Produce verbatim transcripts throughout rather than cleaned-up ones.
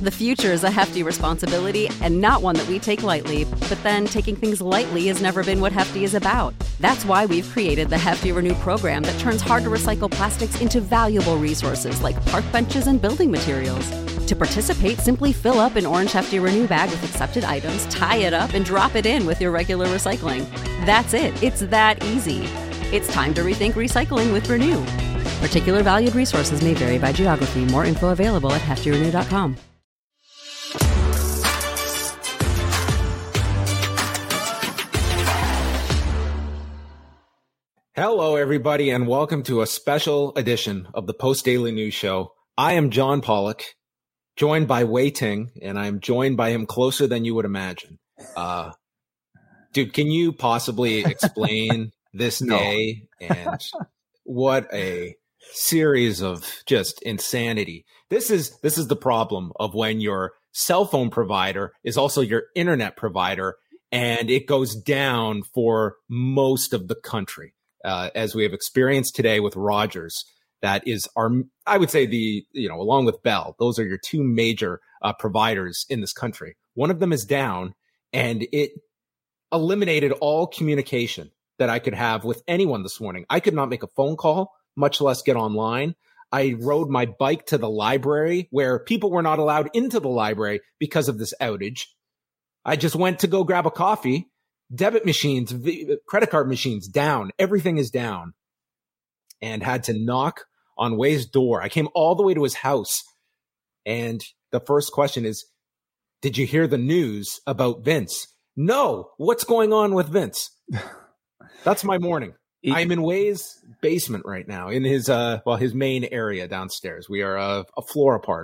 The future is a hefty responsibility and not one that we take lightly. But then taking things lightly has never been what Hefty is about. That's why we've created the Hefty Renew program that turns hard-to-recycle plastics into valuable resources like park benches and building materials. To participate, simply fill up an orange Hefty Renew bag with accepted items, tie it up, and drop it in with your regular recycling. That's it. It's that easy. It's time to rethink recycling with Renew. Particular valued resources may vary by geography. More info available at hefty renew dot com. Hello, everybody, and welcome to a special edition of the Post Daily News Show. I am John Pollock, joined by Wei Ting, and I'm joined by him closer than you would imagine. Uh, dude, can you possibly explain this No. day and what a series of just insanity? This is this is the problem of when your cell phone provider is also your internet provider, and it goes down for most of the country. Uh, as we have experienced today with Rogers, that is our, I would say the, you know, along with Bell, those are your two major uh, providers in this country. One of them is down, and it eliminated all communication that I could have with anyone this morning. I could not make a phone call, much less get online. I rode my bike to the library where people were not allowed into the library because of this outage. I just went to go grab a coffee. Debit machines, v- credit card machines down. Everything is down. And had to knock on Wei's door. I came all the way to his house. And the first question is, did you hear the news about Vince? No. What's going on with Vince? That's my morning. It, I'm in Wei's basement right now, in his, uh, well, his main area downstairs. We are a, a floor apart.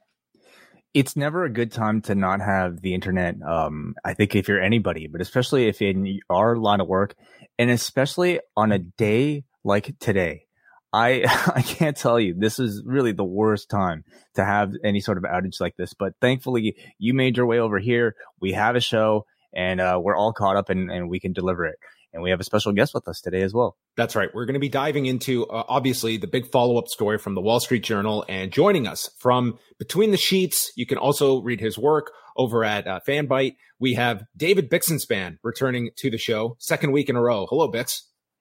It's never a good time to not have the internet. Um, I think if you're anybody, but especially if in our line of work, and especially on a day like today, I I can't tell you, this is really the worst time to have any sort of outage like this. But thankfully, you made your way over here. We have a show, and uh, we're all caught up, and, and we can deliver it. And we have a special guest with us today as well. That's right. We're going to be diving into, uh, obviously, the big follow-up story from the Wall Street Journal. And joining us from Between the Sheets, you can also read his work over at uh, Fanbyte. We have David Bixenspan returning to the show, second week in a row. Hello, Bix.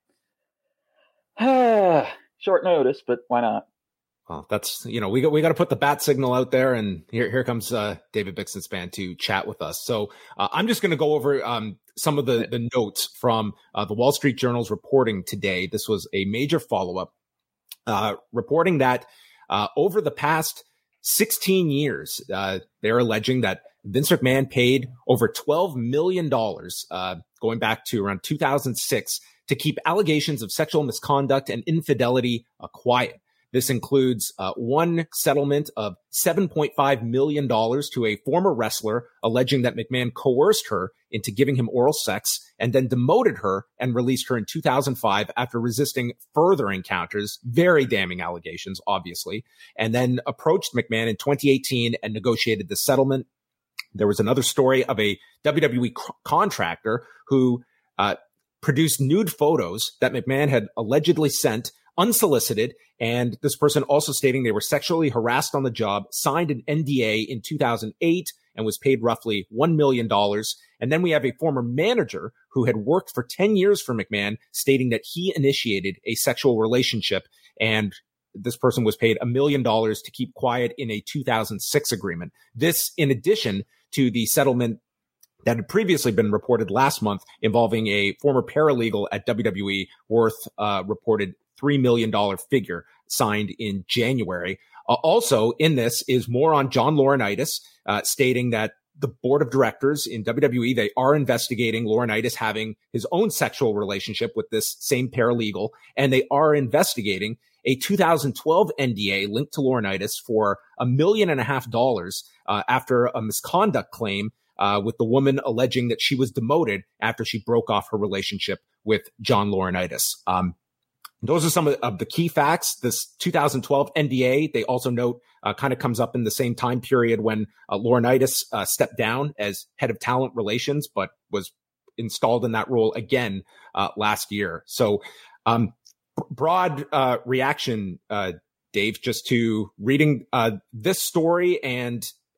Short notice, but why not? Well, that's, you know, we got, we got to put the bat signal out there, and here, here comes uh, David Bixenspan to chat with us. So uh, I'm just going to go over um, some of the, the notes from uh, the Wall Street Journal's reporting today. This was a major follow-up, uh, reporting that uh, over the past sixteen years, uh, they're alleging that Vince McMahon paid over twelve million dollars, uh, going back to around two thousand six, to keep allegations of sexual misconduct and infidelity uh, quiet. This includes uh, one settlement of seven point five million dollars to a former wrestler alleging that McMahon coerced her into giving him oral sex and then demoted her and released her in two thousand five after resisting further encounters. Very damning allegations, obviously. And then approached McMahon in twenty eighteen and negotiated the settlement. There was another story of a W W E c- contractor who uh, produced nude photos that McMahon had allegedly sent unsolicited, and this person also stating they were sexually harassed on the job, signed an N D A in two thousand eight and was paid roughly one million dollars. And then we have a former manager who had worked for ten years for McMahon stating that he initiated a sexual relationship, and this person was paid a million dollars to keep quiet in a two thousand six agreement. This in addition to the settlement that had previously been reported last month involving a former paralegal at W W E worth uh, reported three million dollars figure signed in January. Uh, also in this is more on John Laurinaitis, uh, stating that the board of directors in W W E, they are investigating Laurinaitis having his own sexual relationship with this same paralegal, and they are investigating a two thousand twelve N D A linked to Laurinaitis for a million and a half dollars uh, after a misconduct claim uh, with the woman alleging that she was demoted after she broke off her relationship with John Laurinaitis. Um, Those are some of the, of the key facts. This two thousand twelve N D A, they also note, uh, kind of comes up in the same time period when uh, Laurinaitis uh, stepped down as head of talent relations, but was installed in that role again uh, last year. So um, b- broad uh, reaction, uh, Dave, just to reading uh, this story and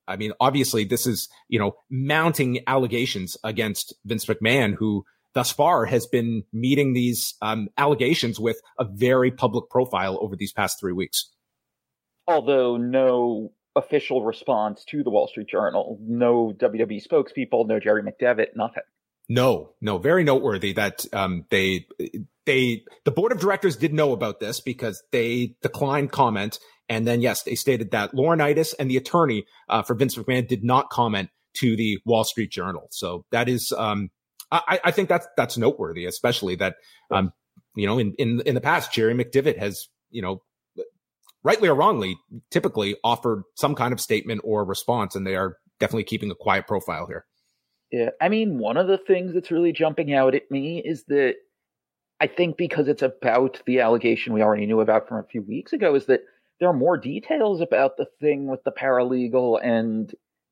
I mean, obviously this is, you know, mounting allegations against Vince McMahon, who thus far has been meeting these um, allegations with a very public profile over these past three weeks. Although no official response to the Wall Street Journal, no W W E spokespeople, no Jerry McDevitt, nothing. No, no, very noteworthy that um, they, they, the board of directors did know about this because they declined comment. And then, yes, they stated that Laurinaitis and the attorney uh, for Vince McMahon did not comment to the Wall Street Journal. So that is, um, I, I think that's, that's noteworthy, especially that, um, you know, in, in, in the past, Jerry McDevitt has, you know, rightly or wrongly, typically offered some kind of statement or response, and they are definitely keeping a quiet profile here. Yeah, I mean, one of the things that's really jumping out at me is that I think because it's about the allegation we already knew about from a few weeks ago, is that there are more details about the thing with the paralegal, and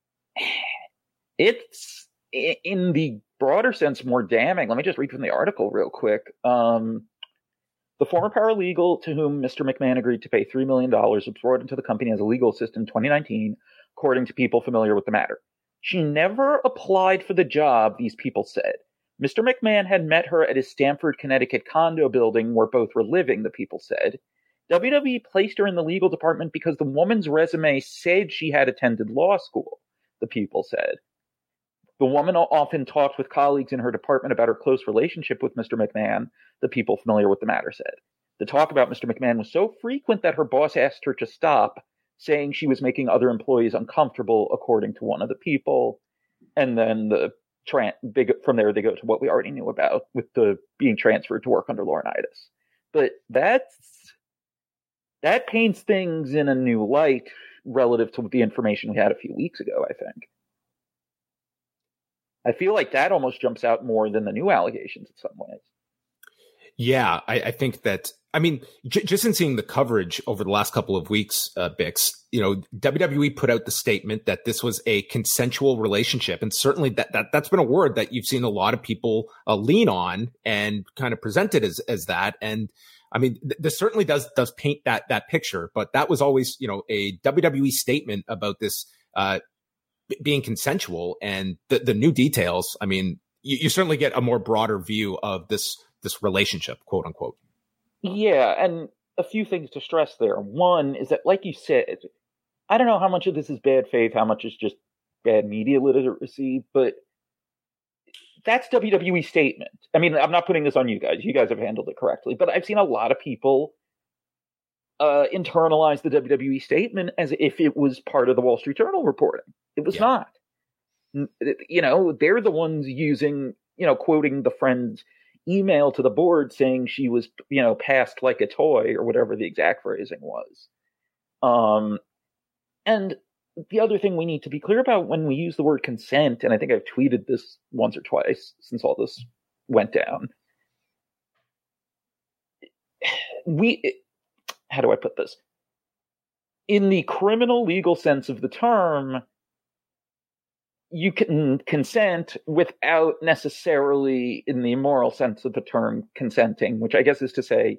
it's, in the broader sense, more damning. Let me just read from the article real quick. Um, the former paralegal to whom Mister McMahon agreed to pay three million dollars was brought into the company as a legal assistant in twenty nineteen, according to people familiar with the matter. She never applied for the job, these people said. Mister McMahon had met her at his Stamford, Connecticut condo building where both were living, the people said. W W E placed her in the legal department because the woman's resume said she had attended law school, the people said. The woman often talked with colleagues in her department about her close relationship with Mister McMahon, the people familiar with the matter said. The talk about Mister McMahon was so frequent that her boss asked her to stop, saying she was making other employees uncomfortable, according to one of the people. And then the tra- they go, from there, they go to what we already knew about with the being transferred to work under Laurinaitis. But that's, that paints things in a new light relative to the information we had a few weeks ago, I think. I feel like that almost jumps out more than the new allegations in some ways. Yeah, I, I think that, I mean, j- just in seeing the coverage over the last couple of weeks, uh, Bix, you know, W W E put out the statement that this was a consensual relationship. And certainly that, that, that's been a word that you've seen a lot of people uh, lean on and kind of present it as, as that. And I mean, th- this certainly does, does paint that, that picture, but that was always, you know, a W W E statement about this, uh, b- being consensual, and the, the new details. I mean, you, you certainly get a more broader view of this, this relationship, quote unquote. Yeah, and a few things to stress there. One is that, like you said, I don't know how much of this is bad faith, how much is just bad media literacy, but that's W W E's statement. I mean, I'm not putting this on you guys. You guys have handled it correctly, but I've seen a lot of people uh, internalize the W W E statement as if it was part of the Wall Street Journal reporting. It was yeah. not. You know, they're the ones using, you know, quoting the friend's email to the board saying she was, you know, passed like a toy, or whatever the exact phrasing was. Um, and the other thing we need to be clear about when we use the word consent, and I think I've tweeted this once or twice since all this went down. We, how do I put this? In the criminal legal sense of the term, you can consent without necessarily, in the immoral sense of the term, consenting, which I guess is to say,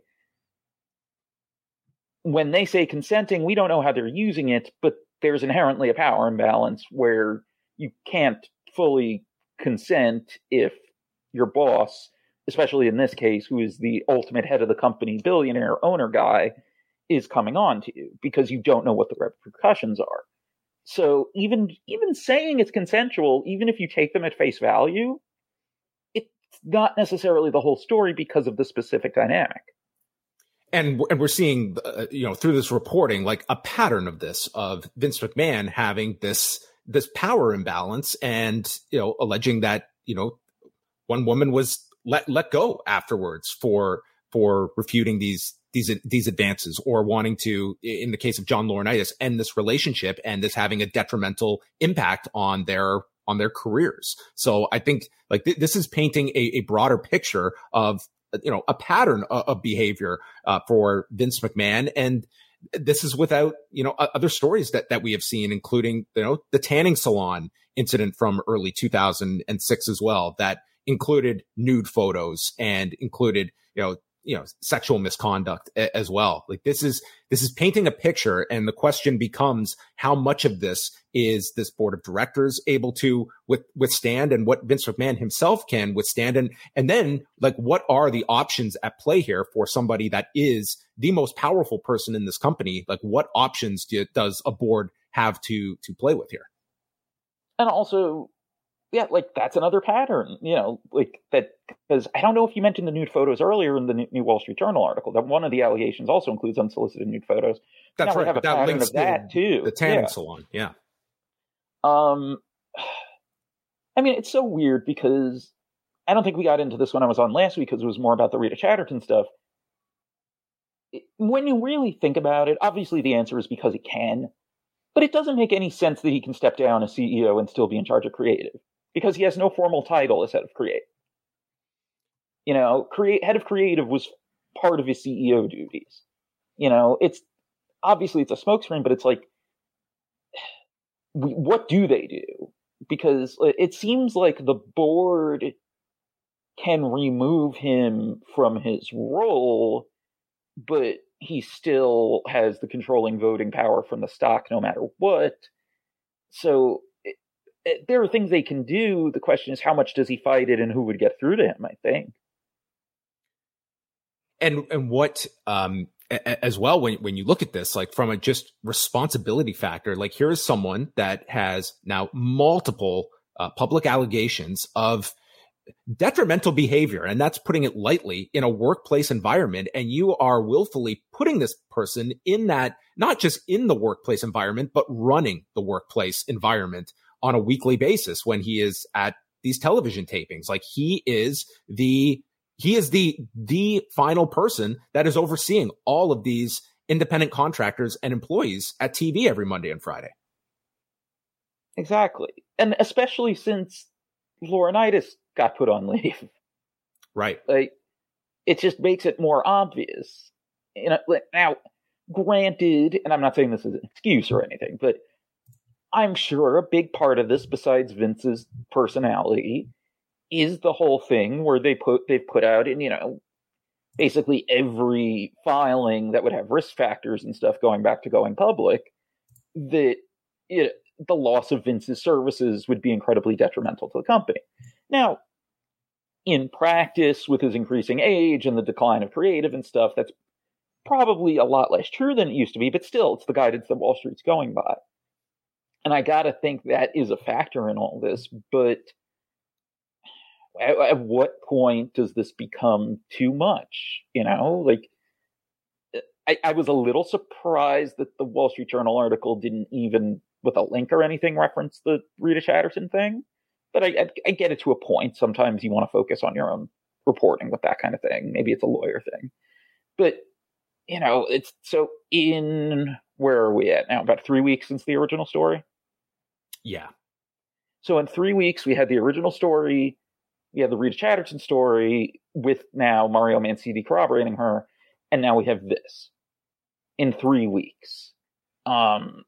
when they say consenting, we don't know how they're using it, but there's inherently a power imbalance where you can't fully consent if your boss, especially in this case, who is the ultimate head of the company, billionaire owner guy, is coming on to you, because you don't know what the repercussions are. So even even saying it's consensual, even if you take them at face value, it's not necessarily the whole story because of the specific dynamic. And and we're seeing, uh, you know, through this reporting, like a pattern of this, of Vince McMahon having this this power imbalance, and, you know, alleging that, you know, one woman was let let go afterwards for for refuting these these these advances, or wanting to, in the case of John Laurinaitis, end this relationship, and this having a detrimental impact on their on their careers. So I think like th- this is painting a, a broader picture of, you know, a pattern of, of behavior uh, for Vince McMahon. And this is without, you know, other stories that, that we have seen, including, you know, the tanning salon incident from early two thousand six as well, that included nude photos and included, you know, you know, sexual misconduct a- as well. Like this is, this is painting a picture. And the question becomes how much of this is this board of directors able to with, withstand and what Vince McMahon himself can withstand. And, and then like, what are the options at play here for somebody that is the most powerful person in this company? Like what options do, does a board have to, to play with here? And also, yeah, like that's another pattern, you know, like that, because I don't know if you mentioned the nude photos earlier in the New Wall Street Journal article, that one of the allegations also includes unsolicited nude photos. That's now right. we have a that pattern links of that to too. The tanning yeah. salon. Yeah. Um, I mean, it's so weird because I don't think we got into this when I was on last week because it was more about the Rita Chatterton stuff. When you really think about it, obviously the answer is because he can, but it doesn't make any sense that he can step down as C E O and still be in charge of creative. Because he has no formal title as head of creative. You know, create head of creative was part of his C E O duties. You know, it's obviously it's a smokescreen, but it's like, we, what do they do? Because it seems like the board can remove him from his role, but he still has the controlling voting power from the stock no matter what. So there are things they can do. The question is, how much does he fight it and who would get through to him, I think. And and what, um, a, as well, when, when you look at this, like from a just responsibility factor, like here is someone that has now multiple uh, public allegations of detrimental behavior, and that's putting it lightly, in a workplace environment. And you are willfully putting this person in that, not just in the workplace environment, but running the workplace environment on a weekly basis when he is at these television tapings. Like he is the, he is the, the final person that is overseeing all of these independent contractors and employees at T V every Monday and Friday. Exactly. And especially since Laurinaitis got put on leave. Right. Like, it just makes it more obvious. You know, now, granted, and I'm not saying this is an excuse or anything, but I'm sure a big part of this, besides Vince's personality, is the whole thing where they put they've put out in, you know, basically every filing that would have risk factors and stuff going back to going public, that it, the loss of Vince's services would be incredibly detrimental to the company. Now, in practice, with his increasing age and the decline of creative and stuff, that's probably a lot less true than it used to be, but still, it's the guidance that Wall Street's going by. And I gotta think that is a factor in all this, but at, at what point does this become too much? You know, like, I, I was a little surprised that the Wall Street Journal article didn't even, with a link or anything, reference the Rita Chatterton thing. But I, I, I get it to a point. Sometimes you want to focus on your own reporting with that kind of thing. Maybe it's a lawyer thing. But, you know, it's so in, where are we at now? About three weeks since the original story? Yeah. So in three weeks, we had the original story, we had the Rita Chatterton story, with now Mario Mancini corroborating her, and now we have this in three weeks. Um,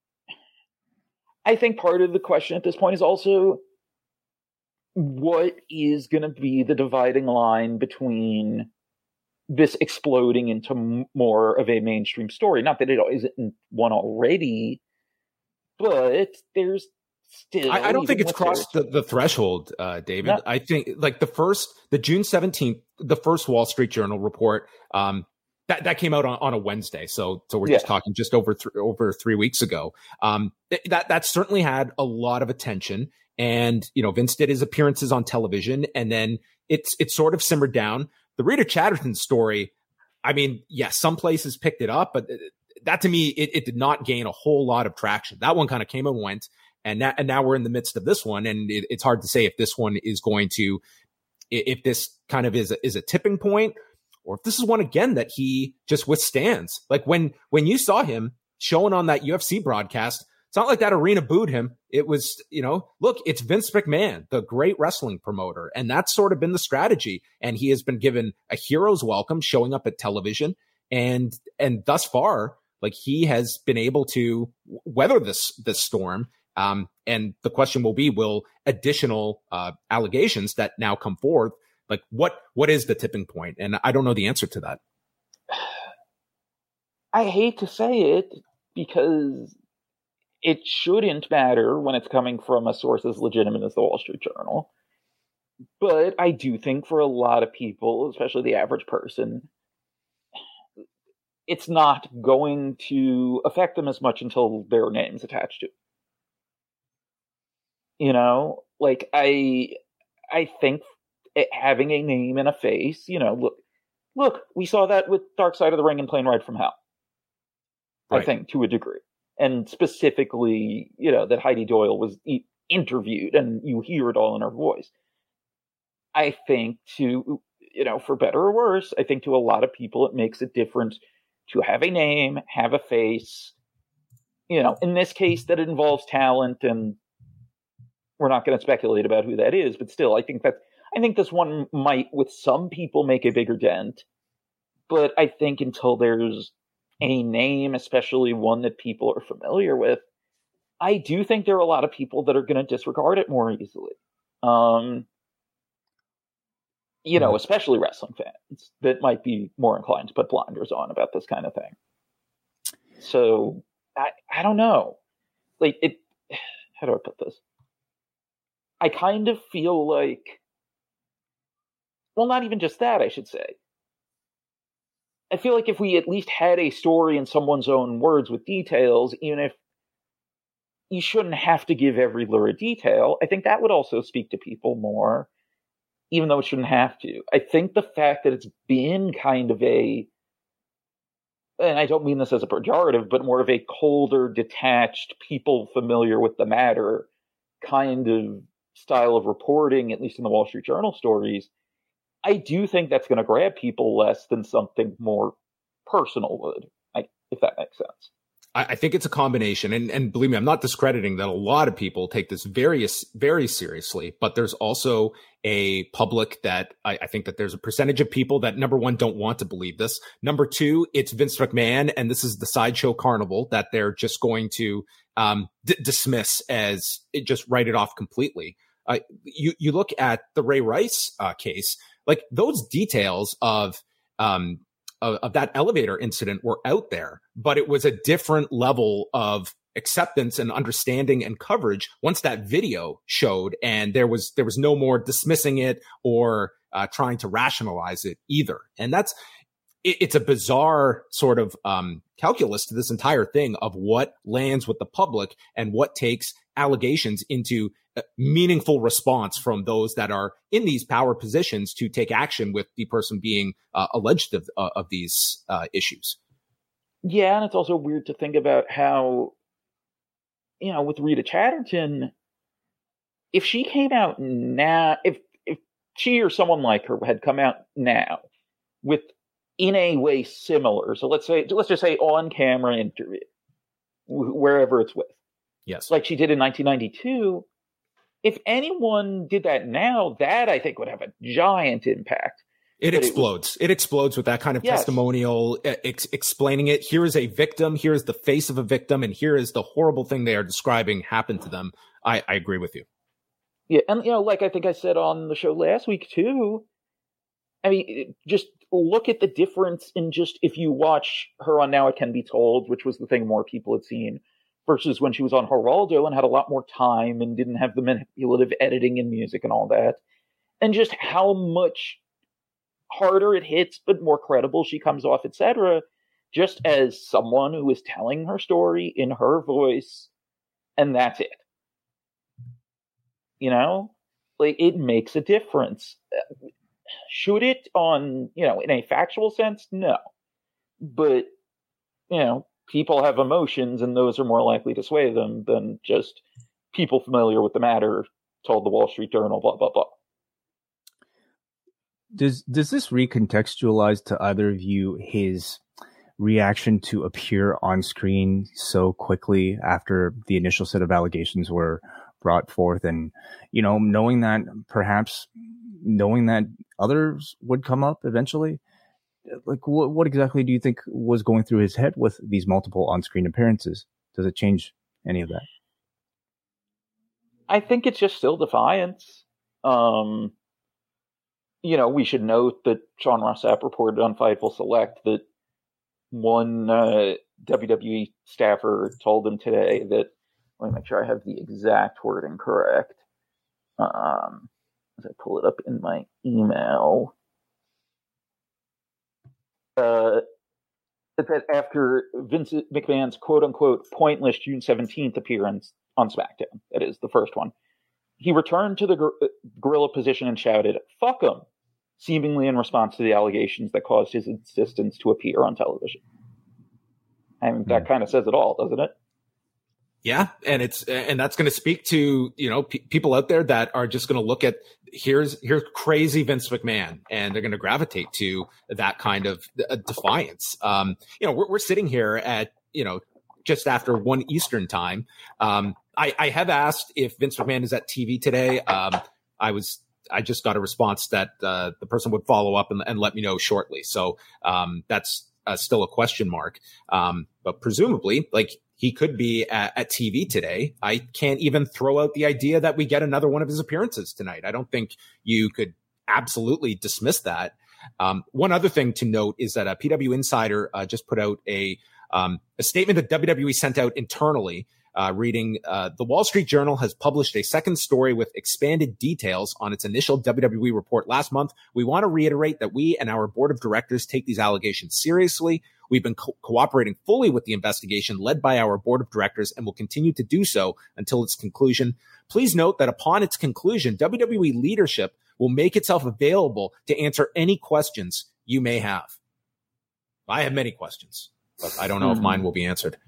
I think part of the question at this point is also, what is going to be the dividing line between this exploding into m- more of a mainstream story? Not that it isn't one already, but there's still... I, I don't think it's crossed the, the threshold, uh, David. No. I think like the first, the June seventeenth, the first Wall Street Journal report, um, that, that came out on, on a Wednesday. So, so we're yeah. just talking just over, th- over three weeks ago. Um, th- that, that certainly had a lot of attention. And, you know, Vince did his appearances on television, and then it's, it's sort of simmered down. The Rita Chatterton story, I mean, yes, some places picked it up, but that to me, it, it did not gain a whole lot of traction. That one kind of came and went, and now, and now we're in the midst of this one. And it, it's hard to say if this one is going to, if this kind of is a, is a tipping point, or if this is one again that he just withstands. Like when, when you saw him showing on that U F C broadcast, it's not like that arena booed him. It was, you know, look, it's Vince McMahon, the great wrestling promoter. And that's sort of been the strategy. And he has been given a hero's welcome showing up at television. And, and thus far, like he has been able to weather this, this storm. Um, and the question will be, will additional, uh, allegations that now come forth Like what what is the tipping point? And I don't know the answer to that. I hate to say it because it shouldn't matter when it's coming from a source as legitimate as the Wall Street Journal. But I do think for a lot of people, especially the average person, it's not going to affect them as much until their name's attached to it. You know, like I, I think it, having a name and a face, you know, look, look, we saw that with Dark Side of the Ring and Plane Ride from Hell. Right. I think to a degree, and specifically, you know, that Heidi Doyle was e- interviewed, and you hear it all in her voice. I think to, you know, for better or worse, I think to a lot of people it makes a difference to have a name, have a face. You know, in this case, that it involves talent, and we're not going to speculate about who that is, but still, I think that I think this one might, with some people, make a bigger dent. But I think until there's a name, especially one that people are familiar with, I do think there are a lot of people that are going to disregard it more easily. Um, you know, especially wrestling fans that might be more inclined to put blinders on about this kind of thing. So I, I don't know. Like it, how do I put this? I kind of feel like, well, not even just that, I should say. I feel like if we at least had a story in someone's own words with details, even if you shouldn't have to give every lurid detail, I think that would also speak to people more, even though it shouldn't have to. I think the fact that it's been kind of a, and I don't mean this as a pejorative, but more of a colder, detached, people familiar with the matter kind of style of reporting, at least in the Wall Street Journal stories, I do think that's going to grab people less than something more personal would, if that makes sense. I think it's a combination. And, and believe me, I'm not discrediting that a lot of people take this very, very seriously, but there's also a public that I, I think that there's a percentage of people that, number one, don't want to believe this. Number two, it's Vince McMahon, and this is the sideshow carnival that they're just going to um, d- dismiss as it, just write it off completely. Uh, you, you look at the Ray Rice uh, case, like those details of, um, of, of that elevator incident were out there, but it was a different level of acceptance and understanding and coverage once that video showed, and there was there was no more dismissing it or uh, trying to rationalize it either. And that's it, it's a bizarre sort of um, calculus to this entire thing of what lands with the public and what takes allegations into a meaningful response from those that are in these power positions to take action with the person being uh, alleged of, uh, of these uh, issues. Yeah, and it's also weird to think about how, you know, with Rita Chatterton, if she came out now, if if she or someone like her had come out now with, in a way similar, so let's say, let's just say on-camera interview, wherever it's with, yes, like she did in nineteen ninety-two, if anyone did that now, that I think would have a giant impact. It but explodes. It, was, it explodes with that kind of yes. testimonial, ex- explaining it. Here is a victim. Here is the face of a victim. And here is the horrible thing they are describing happened to them. I, I agree with you. Yeah. And, you know, like I think I said on the show last week, too, I mean, just look at the difference in just if you watch her on Now It Can Be Told, which was the thing more people had seen, versus when she was on Geraldo and had a lot more time and didn't have the manipulative editing and music and all that. And just how much harder it hits, but more credible she comes off, et cetera, just as someone who is telling her story in her voice, and that's it. You know? Like, it makes a difference. Should it on, you know, in a factual sense? No. But, you know, people have emotions, and those are more likely to sway them than just people familiar with the matter told the Wall Street Journal, blah, blah, blah. Does does this recontextualize to either of you his reaction to appear on screen so quickly after the initial set of allegations were brought forth, and, you know, knowing that perhaps knowing that others would come up eventually? Like, what what exactly do you think was going through his head with these multiple on-screen appearances? Does it change any of that? I think it's just still defiance. Um, you know, we should note that Sean Ross Sapp reported on Fightful Select that one uh, W W E staffer told him today that, let me make sure I have the exact wording correct. Um, as I pull it up in my email. Uh, that after Vince McMahon's quote-unquote pointless June seventeenth appearance on SmackDown, that is, the first one, he returned to the gor- gorilla position and shouted, "Fuck him," seemingly in response to the allegations that caused his insistence to appear on television. I mean, that kind of says it all, doesn't it? Yeah, and it's and that's going to speak to, you know, pe- people out there that are just going to look at here's here's crazy Vince McMahon, and they're going to gravitate to that kind of uh, defiance. Um, you know, we're, we're sitting here at, you know, just after one Eastern time. Um, I, I have asked if Vince McMahon is at T V today. Um, I was I just got a response that uh, the person would follow up and, and let me know shortly. So um, that's uh, still a question mark. Um, but presumably, like, he could be at, at T V today. I can't even throw out the idea that we get another one of his appearances tonight. I don't think you could absolutely dismiss that. Um, one other thing to note is that a P W Insider uh, just put out a um, a statement that W W E sent out internally, uh, reading, uh, the Wall Street Journal has published a second story with expanded details on its initial W W E report last month. We want to reiterate that we and our board of directors take these allegations seriously. We've been co- cooperating fully with the investigation led by our board of directors and will continue to do so until its conclusion. Please note that upon its conclusion, W W E leadership will make itself available to answer any questions you may have. I have many questions, but I don't know mm-hmm. if mine will be answered.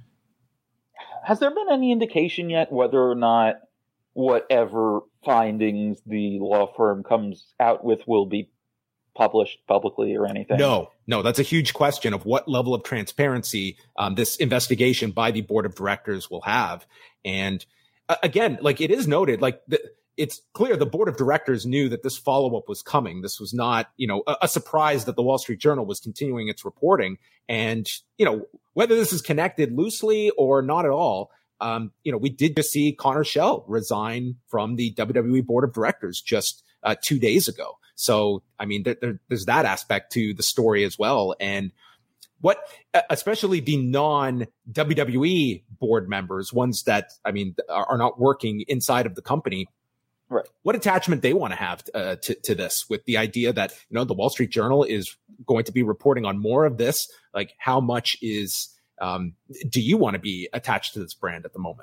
Has there been any indication yet whether or not whatever findings the law firm comes out with will be published publicly or anything? No, no, that's a huge question of what level of transparency um, this investigation by the board of directors will have. And uh, again, like it is noted, like the, it's clear the board of directors knew that this follow-up was coming. This was not, you know, a, a surprise that the Wall Street Journal was continuing its reporting. And, you know, whether this is connected loosely or not at all, um, you know, we did just see Connor Schell resign from the W W E board of directors just uh, two days ago. So, I mean, there, there, there's that aspect to the story as well. And what, especially the non-W W E board members, ones that, I mean, are, are not working inside of the company, right, what attachment they want to have uh, to, to this, with the idea that, you know, the Wall Street Journal is going to be reporting on more of this. Like, how much is, um, do you want to be attached to this brand at the moment?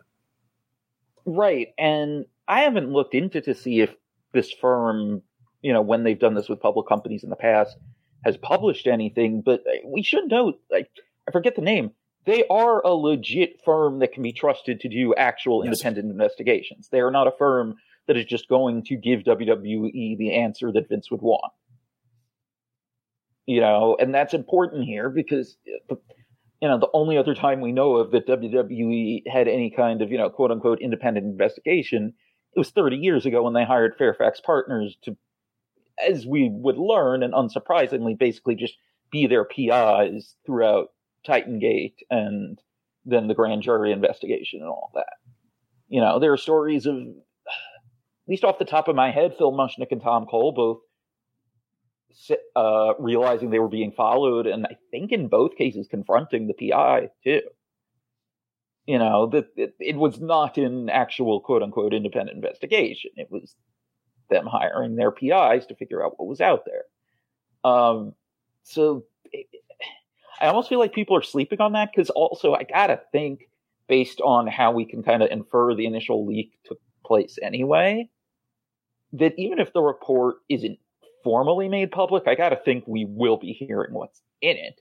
Right. And I haven't looked into to see if this firm, you know, when they've done this with public companies in the past, has published anything, but we should note, like, I forget the name, they are a legit firm that can be trusted to do actual yes. independent investigations. They are not a firm that is just going to give W W E the answer that Vince would want. You know, and that's important here because, you know, the only other time we know of that W W E had any kind of, you know, quote unquote independent investigation, it was thirty years ago when they hired Fairfax Partners to, as we would learn, and unsurprisingly, basically just be their P Is throughout Titangate and then the grand jury investigation and all that. You know, there are stories of, at least off the top of my head, Phil Mushnick and Tom Cole both uh, realizing they were being followed, and I think in both cases confronting the P I too. You know, that it, it was not an actual quote unquote independent investigation. It was them hiring their P Is to figure out what was out there. Um, so it, I almost feel like people are sleeping on that, because also I gotta think, based on how we can kind of infer the initial leak took place anyway, that even if the report isn't formally made public, I gotta think we will be hearing what's in it.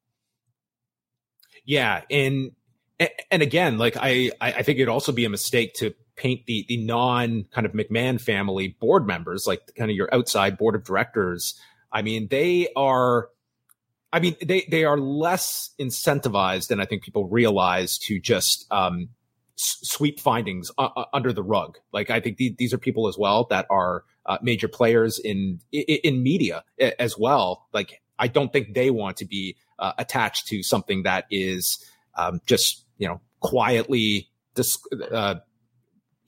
Yeah, and and again, like I I think it'd also be a mistake to paint the the non kind of McMahon family board members, like kind of your outside board of directors. I mean, they are, I mean, they they are less incentivized than I think people realize to just um, s- sweep findings uh, under the rug. Like, I think the, these are people as well that are uh, major players in, in in media as well. Like, I don't think they want to be uh, attached to something that is um, just, you know, quietly dis- uh,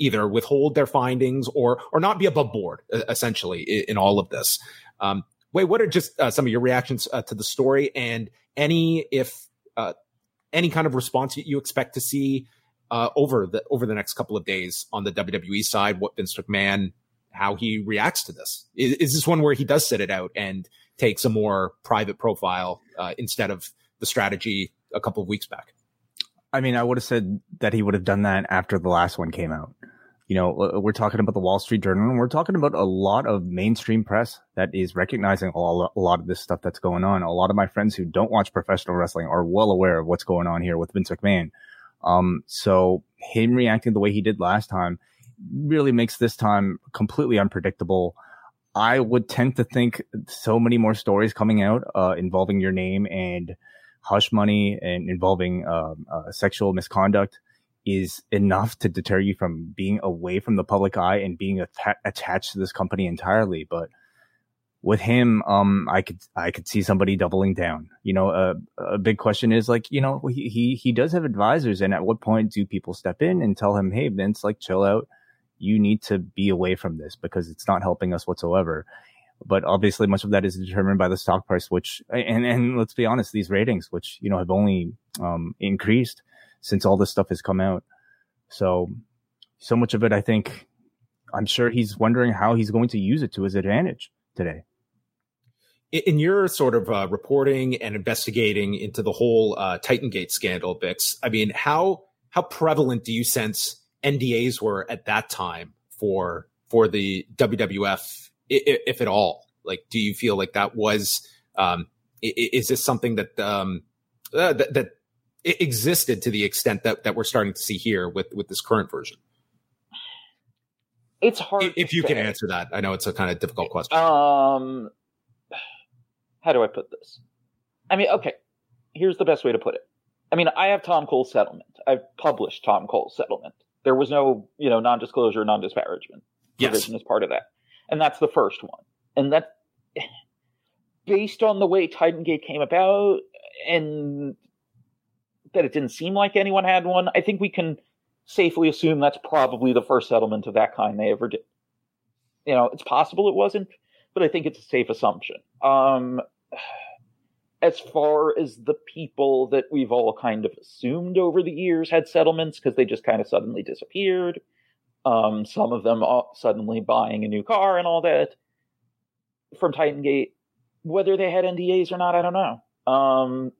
either withhold their findings or or not be above board, essentially, in, in all of this. Um, Wei, what are just uh, some of your reactions uh, to the story, and any if uh, any kind of response you expect to see uh, over the over the next couple of days on the W W E side? What Vince McMahon, how he reacts to this? Is, is this one where he does sit it out and takes a more private profile uh, instead of the strategy a couple of weeks back? I mean, I would have said that he would have done that after the last one came out. You know, we're talking about the Wall Street Journal, and we're talking about a lot of mainstream press that is recognizing a lot of this stuff that's going on. A lot of my friends who don't watch professional wrestling are well aware of what's going on here with Vince McMahon. Um, so him reacting the way he did last time really makes this time completely unpredictable. I would tend to think so many more stories coming out uh, involving your name and hush money and involving um, uh, sexual misconduct is enough to deter you from being away from the public eye and being att- attached to this company entirely. But with him, um, I could I could see somebody doubling down. You know, uh, a big question is like, you know, he, he he does have advisors, and at what point do people step in and tell him, hey, Vince, like, chill out. You need to be away from this because it's not helping us whatsoever. But obviously, much of that is determined by the stock price, which, and, and let's be honest, these ratings, which, you know, have only um, increased since all this stuff has come out. So, so much of it, I think, I'm sure he's wondering how he's going to use it to his advantage today. In your sort of uh, reporting and investigating into the whole uh, Titangate scandal, Bix, I mean, how how prevalent do you sense N D As were at that time for for the W W F? If at all? Like, do you feel like that was, um, is this something that, um, uh, that, that existed to the extent that, that we're starting to see here with, with this current version? It's hard. If, if you say. can answer that. I know it's a kind of difficult question. Um, how do I put this? I mean, okay, here's the best way to put it. I mean, I have Tom Cole's settlement. I've published Tom Cole's settlement. There was no, you know, non-disclosure, non-disparagement provision Yes. as part of that. And that's the first one. And that, based on the way Titangate came about and that it didn't seem like anyone had one, I think we can safely assume that's probably the first settlement of that kind they ever did. You know, it's possible it wasn't, but I think it's a safe assumption. Um, as far as the people that we've all kind of assumed over the years had settlements because they just kind of suddenly disappeared, Um, some of them suddenly buying a new car and all that from Titangate. Whether they had N D As or not, I don't know. Um,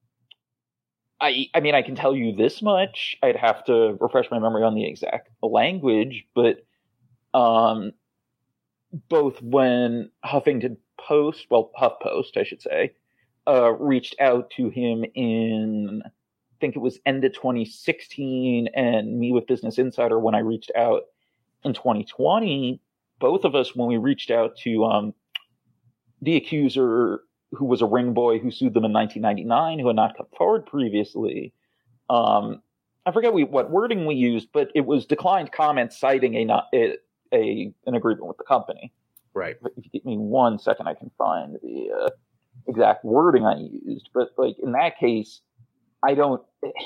I, I mean, I can tell you this much. I'd have to refresh my memory on the exact language, but um, both when Huffington Post, well, HuffPost, I should say, uh, reached out to him in, I think it was end of twenty sixteen, and me with Business Insider when I reached out in twenty twenty, both of us, when we reached out to um, the accuser, who was a ring boy who sued them in nineteen ninety-nine, who had not come forward previously, um, I forget we, what wording we used, but it was declined comment citing a, not, a, a an agreement with the company. Right. If you give me one second, I can find the uh, exact wording I used. But like in that case, I don't,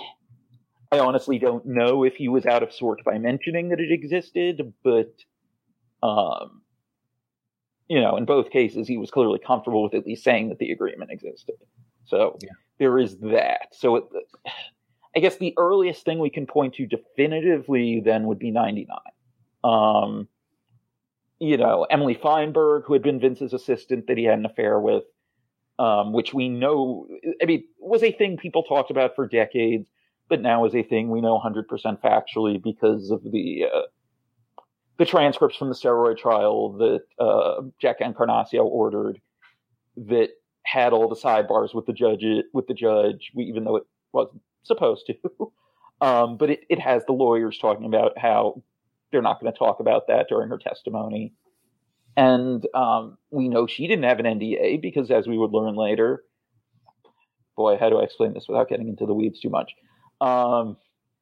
I honestly don't know if he was out of sort by mentioning that it existed, but, um, you know, in both cases, he was clearly comfortable with at least saying that the agreement existed. So yeah. There is that. So it, I guess the earliest thing we can point to definitively then would be ninety-nine. Um, you know, Emily Feinberg, who had been Vince's assistant that he had an affair with, Um, which we know, I mean, was a thing people talked about for decades, but now is a thing we know one hundred percent factually because of the uh, the transcripts from the steroid trial that uh, Jack Encarnacio ordered that had all the sidebars with the judge, with the judge, even though it wasn't supposed to. um, but it, it has the lawyers talking about how they're not going to talk about that during her testimony. And um, we know she didn't have an N D A because, as we would learn later, boy, how do I explain this without getting into the weeds too much? Um,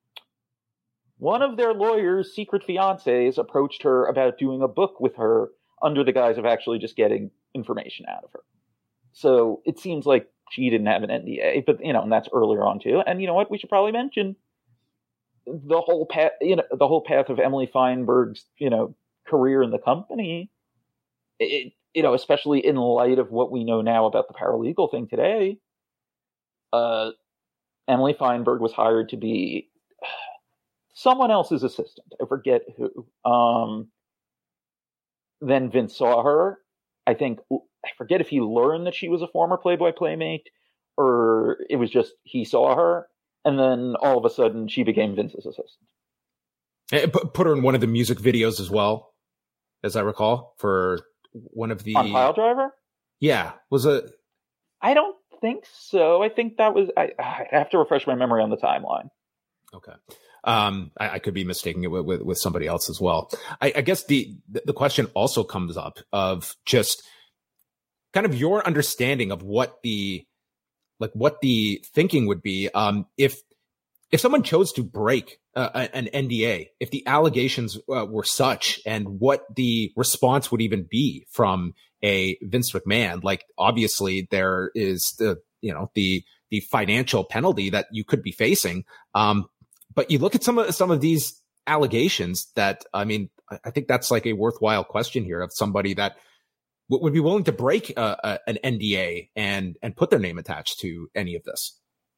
one of their lawyers' secret fiancés approached her about doing a book with her under the guise of actually just getting information out of her. So it seems like she didn't have an N D A, but, you know, and that's earlier on too. And you know what? We should probably mention the whole path, you know, the whole path of Emily Feinberg's, you know, career in the company, it, you know, especially in light of what we know now about the paralegal thing today, uh, Emily Feinberg was hired to be someone else's assistant. I forget who. Um, then Vince saw her. I think, I forget if he learned that she was a former Playboy playmate or it was just he saw her. And then all of a sudden she became Vince's assistant. Put her in one of the music videos as well, as I recall, for one of the... On Pile Driver? Yeah. Was it... I don't think so. I think that was... I, I have to refresh my memory on the timeline. Okay. Um, I, I could be mistaking it with, with, with somebody else as well. I, I guess the the question also comes up of just kind of your understanding of what the like what the thinking would be um, if if someone chose to break uh, an N D A, if the allegations uh, were such, and what the response would even be from a Vince McMahon. Like, obviously, there is the you know the the financial penalty that you could be facing. Um, But you look at some of some of these allegations that, I mean, I think that's like a worthwhile question here of somebody that w- would be willing to break uh, a, an N D A and and put their name attached to any of this.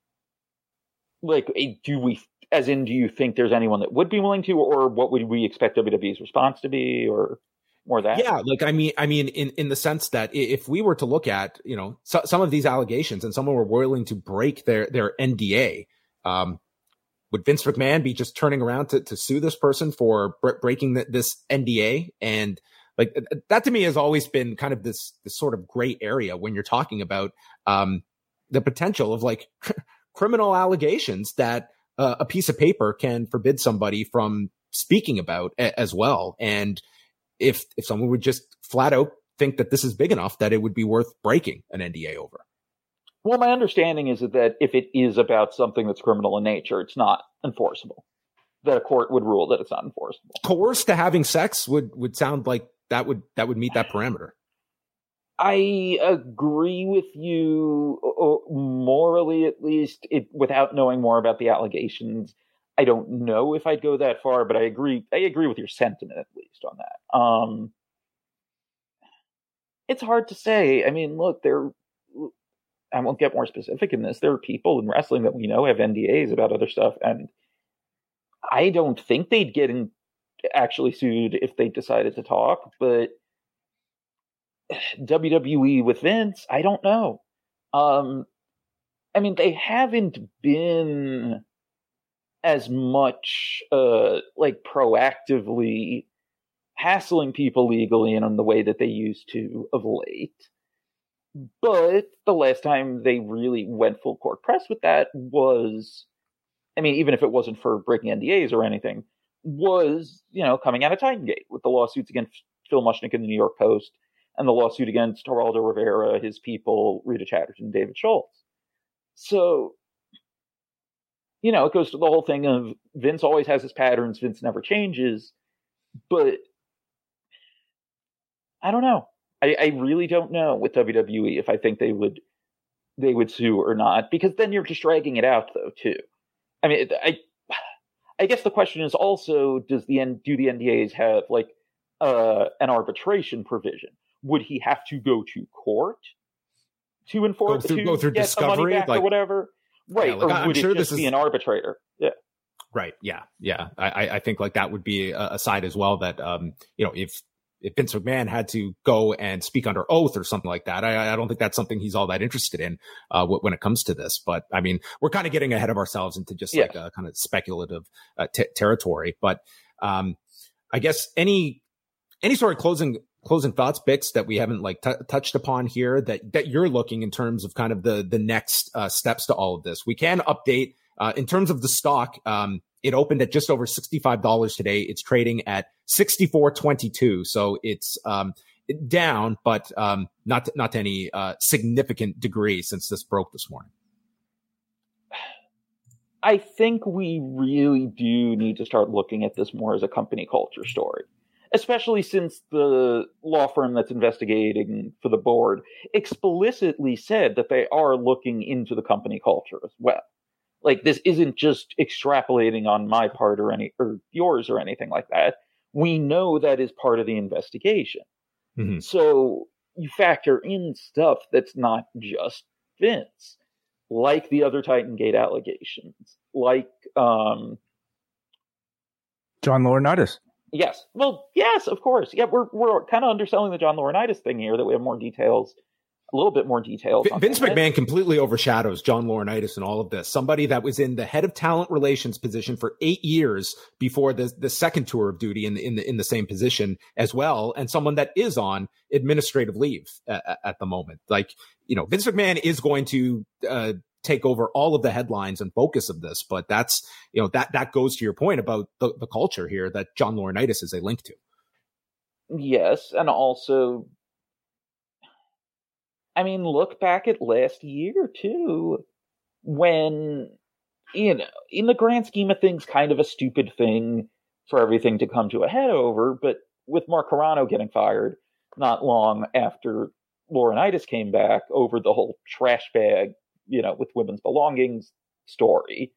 Like, do we, as in, do you think there's anyone that would be willing to, or what would we expect W W E's response to be, or more of that? Yeah, like, I mean, I mean, in, in the sense that if we were to look at, you know, so, some of these allegations and someone were willing to break their their N D A, um, would Vince McMahon be just turning around to, to sue this person for bre- breaking the, this N D A? And like that to me has always been kind of this, this sort of gray area when you're talking about um, the potential of like criminal allegations that uh, a piece of paper can forbid somebody from speaking about a- as well. And if if someone would just flat out think that this is big enough that it would be worth breaking an N D A over. Well, my understanding is that if it is about something that's criminal in nature, it's not enforceable. That a court would rule that it's not enforceable. Coerced to having sex would, would sound like that would that would meet that parameter. I agree with you, morally at least, it, without knowing more about the allegations. I don't know if I'd go that far, but I agree. I agree with your sentiment at least on that. Um, it's hard to say. I mean, look, there. I won't get more specific in this. There are people in wrestling that we know have N D As about other stuff, and I don't think they'd get in, actually sued if they decided to talk, but W W E with Vince, I don't know. Um, I mean, they haven't been as much uh, like proactively hassling people legally and in the way that they used to of late. But the last time they really went full court press with that was, I mean, even if it wasn't for breaking N D As or anything, was, you know, coming out of Titangate with the lawsuits against Phil Mushnick in the New York Post and the lawsuit against Geraldo Rivera, his people, Rita Chatterton, and David Schultz. So, you know, it goes to the whole thing of Vince always has his patterns, Vince never changes, but I don't know. I, I really don't know with W W E if I think they would they would sue or not, because then you're just dragging it out, though, too. I mean, I I guess the question is also, does the do the N D As have like uh, an arbitration provision? Would he have to go to court to enforce go through, to go through get discovery, the money back like, or whatever? Right, yeah, like, or I'm would sure it just this be is... an arbitrator? Yeah. Right. Yeah. Yeah. I, I think like that would be a, a side as well that, um, you know, if, if Vince McMahon had to go and speak under oath or something like that, I, I don't think that's something he's all that interested in, uh, when it comes to this. But I mean, we're kind of getting ahead of ourselves into just yes. like a kind of speculative uh, t- territory. But, um, I guess any, any sort of closing, closing thoughts, Bix, that we haven't like t- touched upon here that, that you're looking in terms of kind of the, the next, uh, steps to all of this. We can update, uh, in terms of the stock. Um, It opened at just over sixty-five dollars today. It's trading at sixty-four twenty-two. So it's um, down, but um, not, not to any uh, significant degree since this broke this morning. I think we really do need to start looking at this more as a company culture story, especially since the law firm that's investigating for the board explicitly said that they are looking into the company culture as well. Like, this isn't just extrapolating on my part or any or yours or anything like that. We know that is part of the investigation. Mm-hmm. So you factor in stuff that's not just Vince, like the other Titan Gate allegations, like um, John Laurinaitis. Yes. Well, yes, of course. Yeah, we're we're kind of underselling the John Laurinaitis thing here, that we have more details, a little bit more details. V- Vince McMahon head. completely overshadows John Laurinaitis in all of this. Somebody that was in the head of talent relations position for eight years before the the second tour of duty in the in the in the same position as well, and someone that is on administrative leave at, at the moment. Like, you know, Vince McMahon is going to uh, take over all of the headlines and focus of this, but that's, you know, that that goes to your point about the, the culture here that John Laurinaitis is a link to. Yes, and also, I mean, look back at last year, too, when, you know, in the grand scheme of things, kind of a stupid thing for everything to come to a head over, but with Mark Carano getting fired not long after Laurinaitis came back over the whole trash bag, you know, with women's belongings story,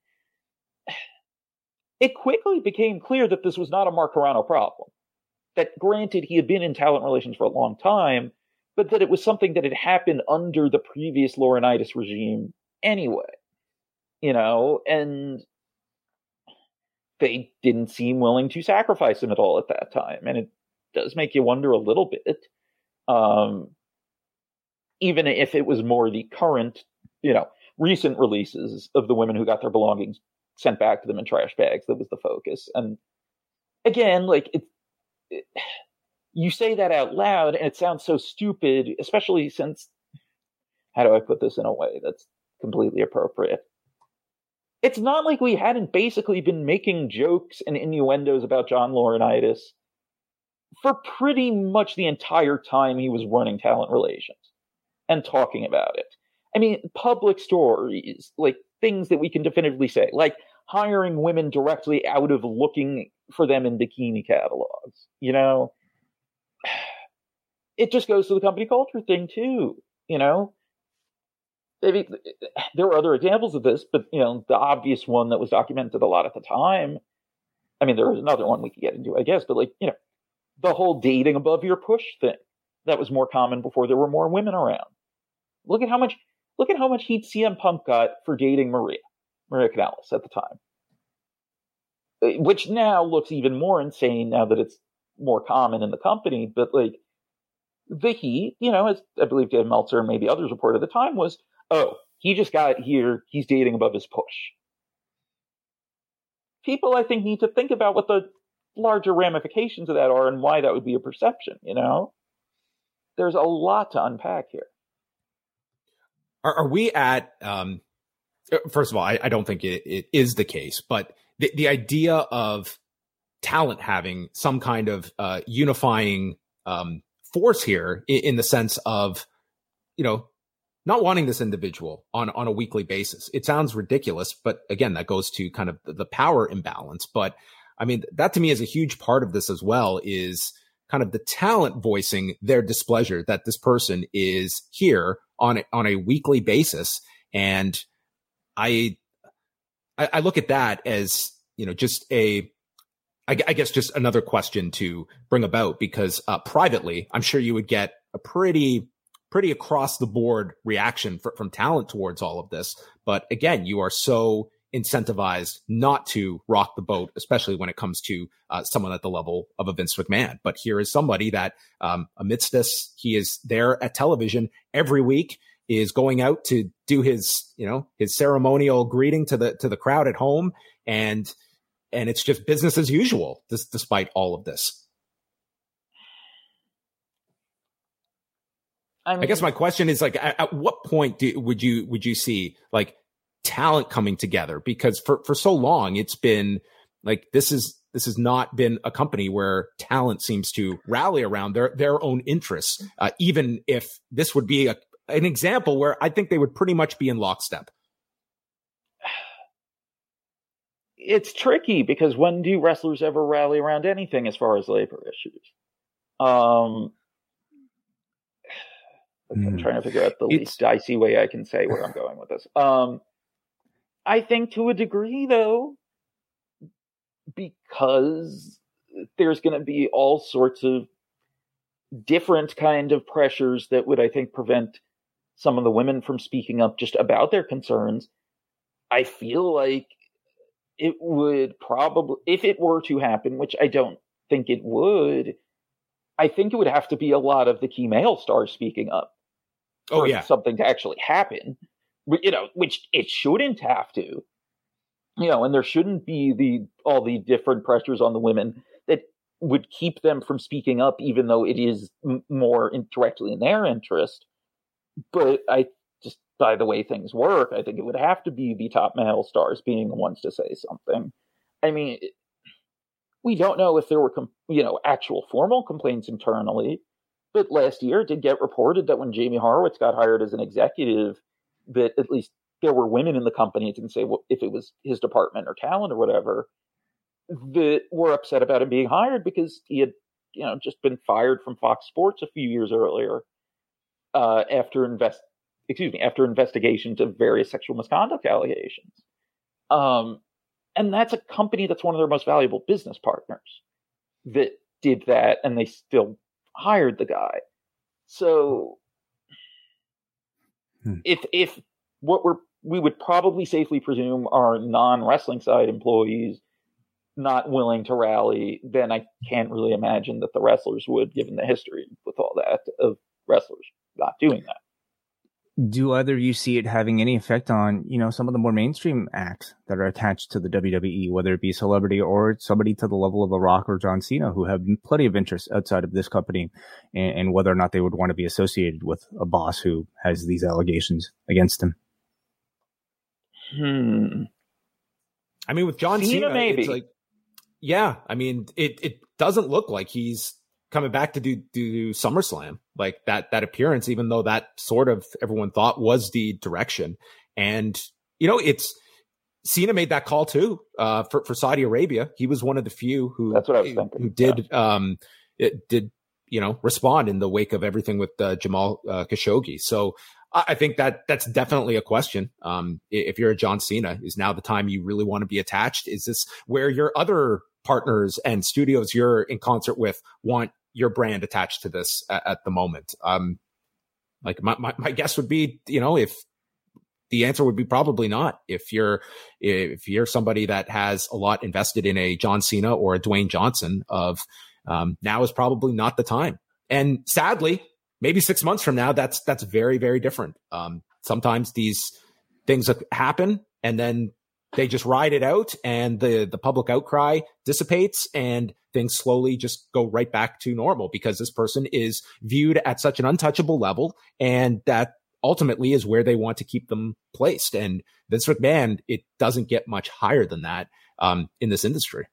it quickly became clear that this was not a Mark Carano problem. That, granted, he had been in talent relations for a long time, but that it was something that had happened under the previous Laurinaitis regime anyway. You know, and they didn't seem willing to sacrifice him at all at that time. And it does make you wonder a little bit, um, even if it was more the current, you know, recent releases of the women who got their belongings sent back to them in trash bags that was the focus. And again, like, it, it you say that out loud and it sounds so stupid, especially since, how do I put this in a way that's completely appropriate? It's not like we hadn't basically been making jokes and innuendos about John Laurinaitis for pretty much the entire time he was running talent relations and talking about it. I mean, public stories, like things that we can definitively say, like hiring women directly out of looking for them in bikini catalogs, you know? It just goes to the company culture thing too, you know? Maybe there are other examples of this, but, you know, the obvious one that was documented a lot at the time, I mean, there was another one we could get into, I guess, but, like, you know, the whole dating above your push thing, that was more common before there were more women around. Look at how much, look at how much heat C M Punk got for dating Maria, Maria Kanellis at the time. Which now looks even more insane now that it's more common in the company, but, like, the heat, you know, as I believe Dave Meltzer and maybe others reported at the time, was, oh, he just got here, he's dating above his push. People, I think, need to think about what the larger ramifications of that are and why that would be a perception, you know? There's a lot to unpack here. Are, are we at, um, first of all, I, I don't think it, it is the case, but the, the idea of talent having some kind of uh, unifying um, force here in, in the sense of, you know, not wanting this individual on, on a weekly basis. It sounds ridiculous, but again, that goes to kind of the power imbalance. But I mean, that to me is a huge part of this as well, is kind of the talent voicing their displeasure that this person is here on a, on a weekly basis. And I, I, I look at that as, you know, just a, I, I guess just another question to bring about, because uh, privately, I'm sure you would get a pretty pretty across the board reaction for, from talent towards all of this. But again, you are so incentivized not to rock the boat, especially when it comes to uh, someone at the level of a Vince McMahon. But here is somebody that um, amidst this, he is there at television every week, is going out to do his, you know, his ceremonial greeting to the, to the crowd at home. And, and it's just business as usual, this, despite all of this. I, mean, I guess my question is, like, at, at what point do, would you would you see like talent coming together? Because for, for so long it's been like this is this has not been a company where talent seems to rally around their their own interests. Uh, even if this would be a, an example where I think they would pretty much be in lockstep. It's tricky because when do wrestlers ever rally around anything as far as labor issues? Um. I'm trying to figure out the it's, least dicey way I can say where I'm going with this. Um, I think to a degree, though, because there's going to be all sorts of different kind of pressures that would, I think, prevent some of the women from speaking up just about their concerns. I feel like it would probably, if it were to happen, which I don't think it would, I think it would have to be a lot of the key male stars speaking up. Oh, for yeah. something to actually happen, you know, which it shouldn't have to, you know, and there shouldn't be the all the different pressures on the women that would keep them from speaking up, even though it is m- more in, directly in their interest. But I just, by the way things work, I think it would have to be the top male stars being the ones to say something. I mean, we don't know if there were, com- you know, actual formal complaints internally. But last year it did get reported that when Jamie Horowitz got hired as an executive, that at least there were women in the company, it didn't say if it was his department or talent or whatever, that were upset about him being hired because he had, you know, just been fired from Fox Sports a few years earlier uh, after invest, excuse me, after investigations of various sexual misconduct allegations. Um, and that's a company that's one of their most valuable business partners that did that, and they still hired the guy. So hmm. if if what we're we would probably safely presume are non-wrestling side employees not willing to rally, then I can't really imagine that the wrestlers would, given the history with all that of wrestlers not doing that. Do either of you see it having any effect on, you know, some of the more mainstream acts that are attached to the W W E, whether it be celebrity or somebody to the level of a Rock or John Cena, who have plenty of interest outside of this company, and, and whether or not they would want to be associated with a boss who has these allegations against him? Hmm. I mean, with John Cena, Cena, maybe. It's like, yeah, I mean, it, it doesn't look like he's coming back to do, do SummerSlam, like that, that appearance, even though that sort of everyone thought was the direction. And, you know, it's Cena made that call too, uh, for, for Saudi Arabia. He was one of the few who, That's what I was thinking. who did, yeah. um, it did, you know, respond in the wake of everything with uh, Jamal uh, Khashoggi. So I, I think that that's definitely a question. Um, if you're a John Cena, is now the time you really want to be attached? Is this where your other partners and studios you're in concert with want your brand attached to this at, at the moment? Um, like my, my, my guess would be, you know, if the answer would be probably not. If you're, if you're somebody that has a lot invested in a John Cena or a Dwayne Johnson, of, um, now is probably not the time. And sadly, maybe six months from now, that's, that's very, very different. Um, sometimes these things happen and then they just ride it out and the, the public outcry dissipates and things slowly just go right back to normal because this person is viewed at such an untouchable level, and that ultimately is where they want to keep them placed. And Vince McMahon, it doesn't get much higher than that um, in this industry.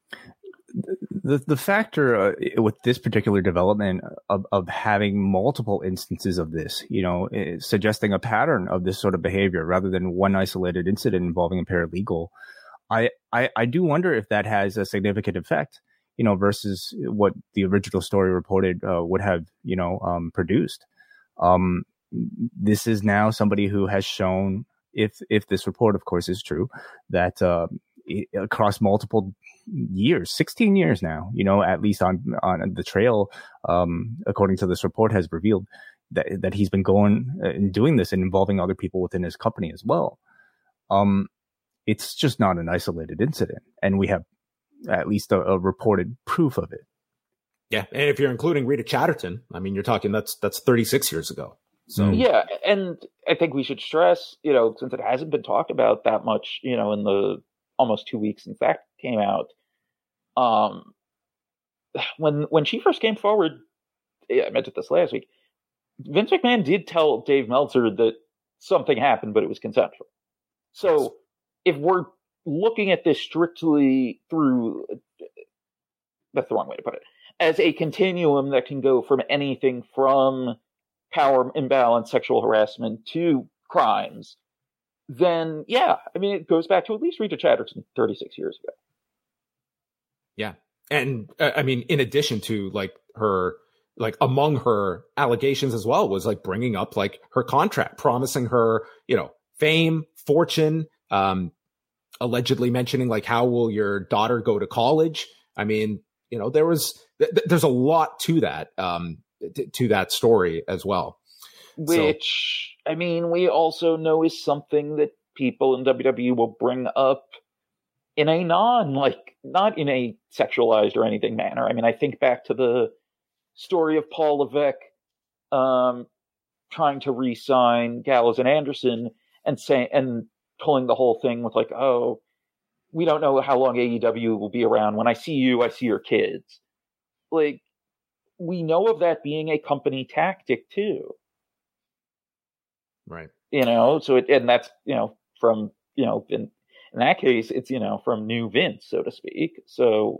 The the factor uh, with this particular development of, of having multiple instances of this, you know, suggesting a pattern of this sort of behavior rather than one isolated incident involving a paralegal, I, I, I do wonder if that has a significant effect, you know, versus what the original story reported uh, would have, you know, um, produced. Um, this is now somebody who has shown, if if this report, of course, is true, that uh, across multiple years, sixteen years now, you know, at least on on the trail, um, according to this report, has revealed that that he's been going and doing this and involving other people within his company as well. Um, it's just not an isolated incident, and we have at least a, a reported proof of it. Yeah, and if you're including Rita Chatterton, I mean, you're talking that's that's thirty-six years ago. So yeah, and I think we should stress, you know, since it hasn't been talked about that much, you know, in the almost two weeks since that came out. Um, when when she first came forward, yeah, I mentioned this last week, Vince McMahon did tell Dave Meltzer that something happened, but it was consensual. So if we're looking at this strictly through, that's the wrong way to put it, as a continuum that can go from anything from power imbalance, sexual harassment to crimes, then yeah, I mean, it goes back to at least Rita Chatterton thirty-six years ago. Yeah. And uh, I mean, in addition to like her, like among her allegations as well was like bringing up like her contract, promising her, you know, fame, fortune, um, allegedly mentioning like, how will your daughter go to college? I mean, you know, there was, th- there's a lot to that, um, t- to that story as well. Which, so, I mean, we also know is something that people in W W E will bring up in a non, like, not in a sexualized or anything manner. I mean, I think back to the story of Paul Levesque um, trying to re-sign Gallows and Anderson and say, and pulling the whole thing with like, oh, we don't know how long A E W will be around. When I see you, I see your kids. Like, we know of that being a company tactic too. Right. You know, so it, and that's, you know, from, you know, in, in that case, it's, you know, from new Vince, so to speak. So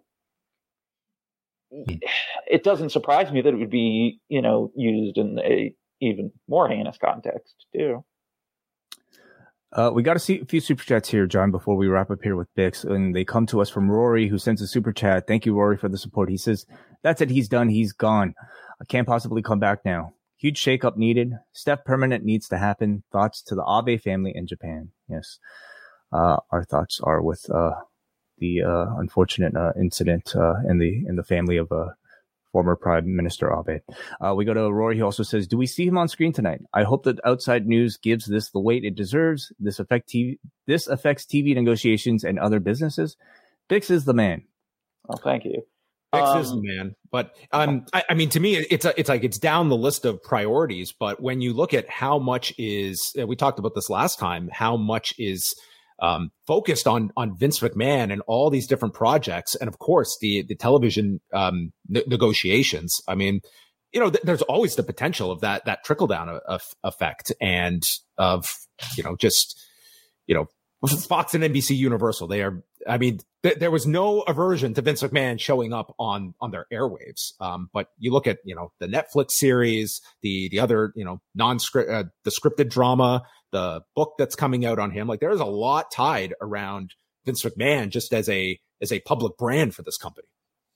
it doesn't surprise me that it would be, you know, used in a even more heinous context too. Uh, we got a few super chats here, John, before we wrap up here with Bix. And they come to us from Rory, who sends a super chat. Thank you, Rory, for the support. He says, that's it. He's done. He's gone. I can't possibly come back now. Huge shakeup needed. Step permanent needs to happen. Thoughts to the Abe family in Japan. Yes. Uh, our thoughts are with uh, the uh, unfortunate uh, incident uh, in the in the family of uh, former Prime Minister Abe. Uh, we go to Rory. He also says, do we see him on screen tonight? I hope that outside news gives this the weight it deserves. This affect T V, this affects T V negotiations and other businesses. Bix is the man. Oh, thank you. Bix um, is the man. But um, I, I mean, to me, it's a, it's like it's down the list of priorities. But when you look at how much is, we talked about this last time, how much is um, focused on on Vince McMahon and all these different projects, and of course the the television um, ne- negotiations. I mean, you know, th- there's always the potential of that that trickle down of effect, and of, you know, just, you know, Fox and N B C Universal. They are, I mean, th- there was no aversion to Vince McMahon showing up on on their airwaves. Um, but you look at, you know, the Netflix series, the the other, you know, non-script, uh, the scripted drama, the book that's coming out on him. Like, there is a lot tied around Vince McMahon just as a as a public brand for this company.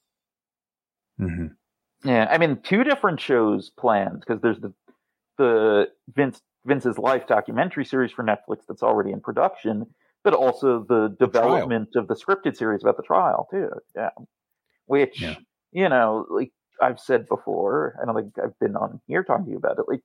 Mm-hmm. Yeah, I mean, two different shows planned, because there's the the Vince Vince's Life documentary series for Netflix that's already in production, but also the development the of the scripted series about the trial too. Yeah, which yeah. you know, like I've said before, I don't think I've been on here talking to you about it. Like,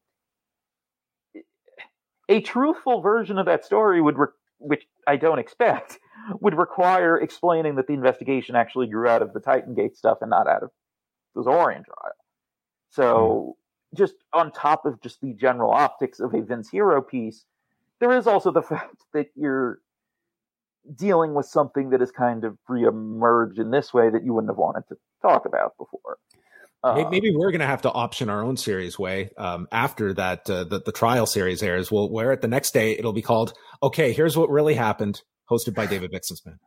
a truthful version of that story would, re- which I don't expect, would require explaining that the investigation actually grew out of the Titan Gate stuff and not out of the Zorian trial. So, mm. just on top of just the general optics of a Vince Hero piece, there is also the fact that you're dealing with something that has kind of reemerged in this way that you wouldn't have wanted to talk about before. Uh, Maybe we're going to have to option our own series way um, after that uh, the, the trial series airs. We'll where at the next day it'll be called, okay, here's what really happened, hosted by David Bixenspan.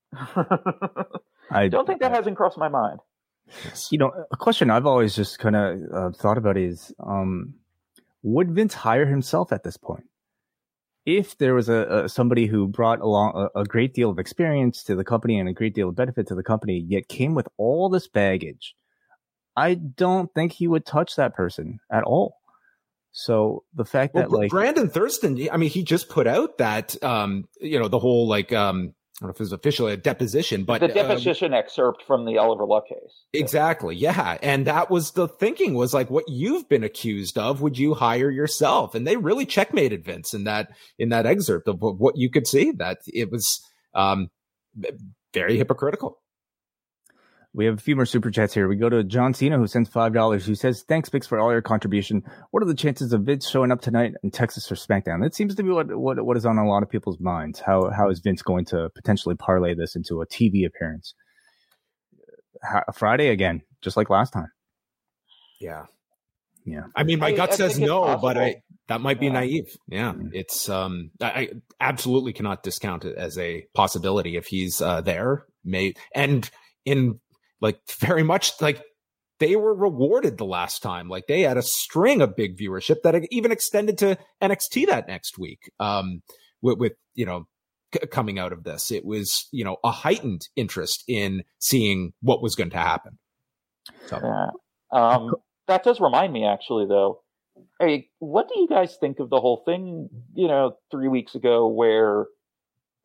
I don't think that hasn't crossed my mind. You know, a question I've always just kind of uh, thought about is, um, would Vince hire himself at this point? If there was a, a somebody who brought along a, a great deal of experience to the company and a great deal of benefit to the company, yet came with all this baggage, I don't think he would touch that person at all. So the fact well, that like Brandon Thurston, I mean, he just put out that, um, you know, the whole like, um, I don't know if it was officially a deposition, but the deposition uh, excerpt from the Oliver Luck case. Exactly. Yeah. And that was the thinking, was like, what you've been accused of, would you hire yourself? And they really checkmated Vince in that, in that excerpt of what you could see, that it was, um, very hypocritical. We have a few more super chats here. We go to John Cena, who sends five dollars, who says, thanks, Bix, for all your contribution. What are the chances of Vince showing up tonight in Texas for SmackDown? That seems to be what, what, what is on a lot of people's minds. How How is Vince going to potentially parlay this into a T V appearance? How, Friday again, just like last time. Yeah. Yeah. I mean, my I, gut I says no, possible. but I that might be yeah. naive. Yeah. Mm-hmm. It's, um, I, I absolutely cannot discount it as a possibility if he's uh, there. May and in, like, very much like they were rewarded the last time. Like, they had a string of big viewership that even extended to N X T that next week. Um, with, with you know, c- coming out of this, it was, you know, a heightened interest in seeing what was going to happen. So. Yeah. Um, that does remind me, actually, though. Hey, what do you guys think of the whole thing, you know, three weeks ago where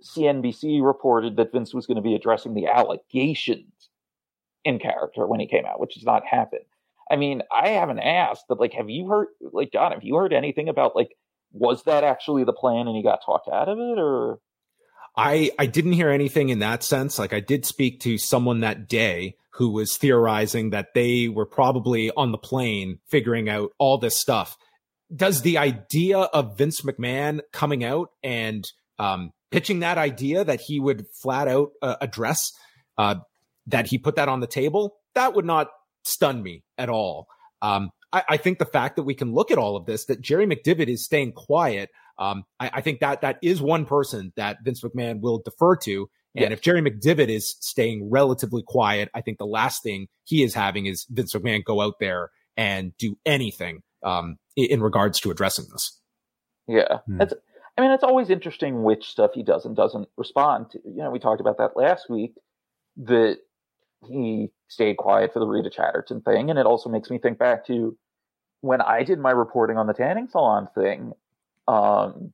C N B C reported that Vince was going to be addressing the allegations in character when he came out, which has not happened. I mean, I haven't asked, but like, have you heard, like, John, have you heard anything about, like, was that actually the plan and he got talked out of it, or? I, I didn't hear anything in that sense. Like, I did speak to someone that day who was theorizing that they were probably on the plane figuring out all this stuff. Does the idea of Vince McMahon coming out and um, pitching that idea that he would flat out uh, address uh, that he put that on the table, that would not stun me at all. Um, I, I think the fact that we can look at all of this, that Jerry McDevitt is staying quiet, um, I, I think that that is one person that Vince McMahon will defer to. And yeah. if Jerry McDevitt is staying relatively quiet, I think the last thing he is having is Vince McMahon go out there and do anything um, in, in regards to addressing this. Yeah. Hmm. That's, I mean, it's always interesting which stuff he does and doesn't respond to. You know, we talked about that last week, that he stayed quiet for the Rita Chatterton thing. And it also makes me think back to when I did my reporting on the tanning salon thing, um,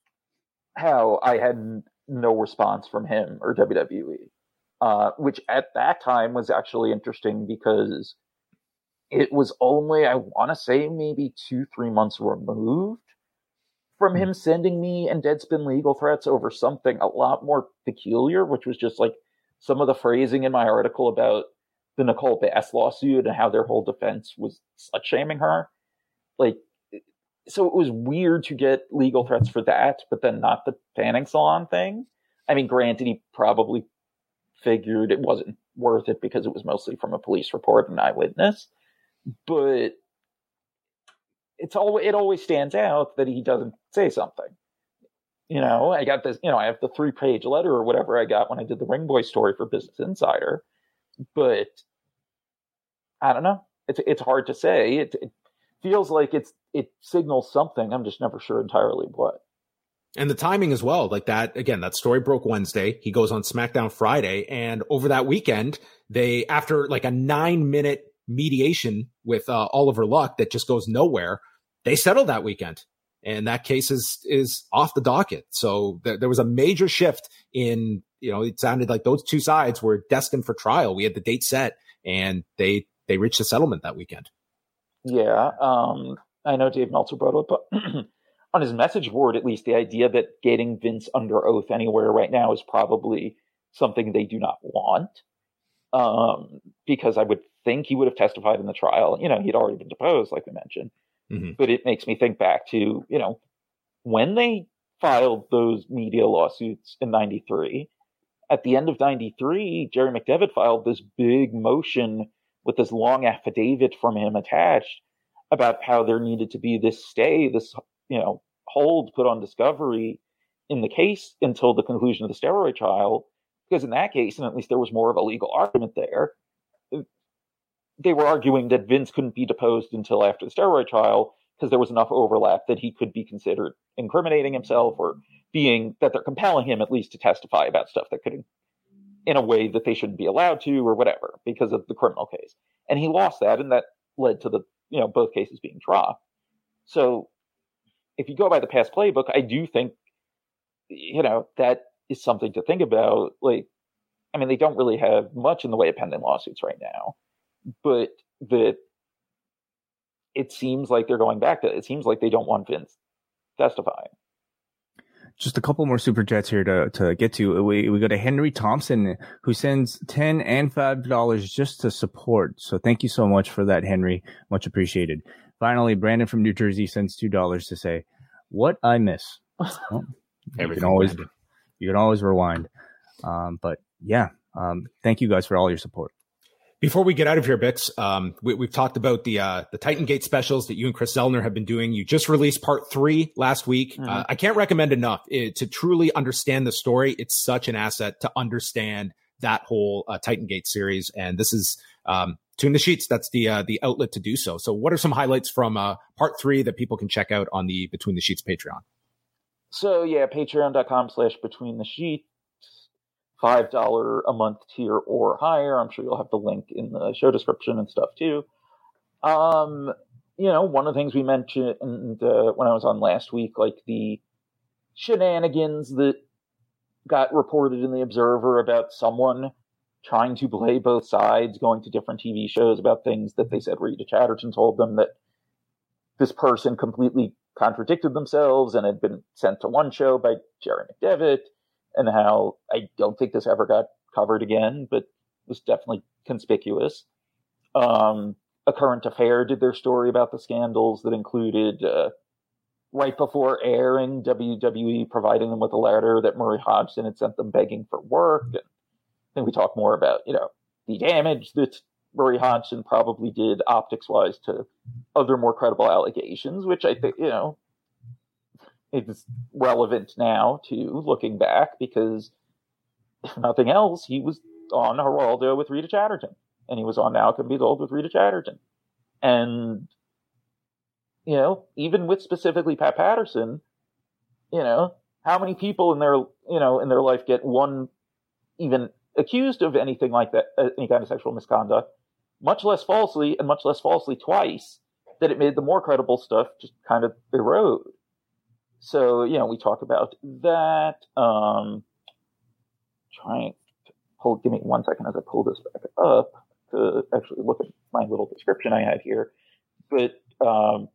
how I had no response from him or W W E, uh, which at that time was actually interesting because it was only, I want to say, maybe two, three months removed from him sending me and Deadspin legal threats over something a lot more peculiar, which was just like some of the phrasing in my article about the Nicole Bass lawsuit and how their whole defense was slut shaming her. Like, so it was weird to get legal threats for that, but then not the tanning salon thing. I mean, granted, he probably figured it wasn't worth it because it was mostly from a police report and eyewitness, but it's all, it always stands out that he doesn't say something. You know, I got this, you know, I have the three page letter or whatever I got when I did the Ring Boy story for Business Insider, but I don't know. It's, it's hard to say. It, it feels like it's, it signals something. I'm just never sure entirely what. And the timing as well, like that, again, that story broke Wednesday. He goes on SmackDown Friday. And over that weekend, they, after like a nine minute mediation with uh, Oliver Luck that just goes nowhere, they settled that weekend. And that case is, is off the docket. So th- there was a major shift in, you know, it sounded like those two sides were destined for trial. We had the date set and they, they reached a settlement that weekend. Yeah. Um, I know Dave Meltzer brought up on his message board, at least, the idea that getting Vince under oath anywhere right now is probably something they do not want. Um, because I would think he would have testified in the trial. You know, he'd already been deposed, like we mentioned. Mm-hmm. But it makes me think back to, you know, when they filed those media lawsuits in ninety-three, at the end of ninety-three, Jerry McDevitt filed this big motion with this long affidavit from him attached about how there needed to be this stay, this, you know, hold put on discovery in the case until the conclusion of the steroid trial. Because in that case, and at least there was more of a legal argument there, they were arguing that Vince couldn't be deposed until after the steroid trial because there was enough overlap that he could be considered incriminating himself or being, that they're compelling him at least to testify about stuff that could, in a way that they shouldn't be allowed to or whatever because of the criminal case. And he lost that, and that led to the, you know, both cases being dropped. So if you go by the past playbook, I do think, you know, that is something to think about. Like, I mean, they don't really have much in the way of pending lawsuits right now, but that it seems like they're going back to, it seems like they don't want Vince testifying. Just a couple more super chats here to, to get to. We, we go to Henry Thompson, who sends ten and five dollars just to support. So thank you so much for that, Henry. Much appreciated. Finally, Brandon from New Jersey sends two dollars to say, what I miss. Well, you can always, you can always rewind. Um, but yeah, um, thank you guys for all your support. Before we get out of here, Bix, um, we, we've talked about the uh, the Titan Gate specials that you and Chris Zellner have been doing. You just released part three last week. Mm-hmm. Uh, I can't recommend enough it, to truly understand the story. It's such an asset to understand that whole uh, Titan Gate series. And this is um, Between the Sheets. That's the uh, the outlet to do so. So what are some highlights from uh, part three that people can check out on the Between the Sheets Patreon? So yeah, patreon.com slash Between the Sheets. five dollars a month tier or higher. I'm sure you'll have the link in the show description and stuff too. Um, you know, one of the things we mentioned uh, when I was on last week, like the shenanigans that got reported in the Observer about someone trying to play both sides, going to different T V shows about things that they said Rita Chatterton told them that this person completely contradicted themselves and had been sent to one show by Jerry McDevitt, and how I don't think this ever got covered again, but was definitely conspicuous. Um, A Current Affair did their story about the scandals that included, uh, right before airing, W W E providing them with a letter that Murray Hodgson had sent them begging for work. And then we talk more about, you know, the damage that Murray Hodgson probably did optics-wise to other more credible allegations, which I think, you know, is relevant now to looking back, because if nothing else, he was on Geraldo with Rita Chatterton, and he was on Now It Can Be Told with Rita Chatterton. And, you know, even with specifically Pat Patterson, you know, how many people in their, you know, in their life get one, even accused of anything like that, any kind of sexual misconduct, much less falsely, and much less falsely twice, that it made the more credible stuff just kind of erode. So, you know, we talk about that. Um, trying to pull, give me one second as I pull this back up to actually look at my little description I had here. But, um,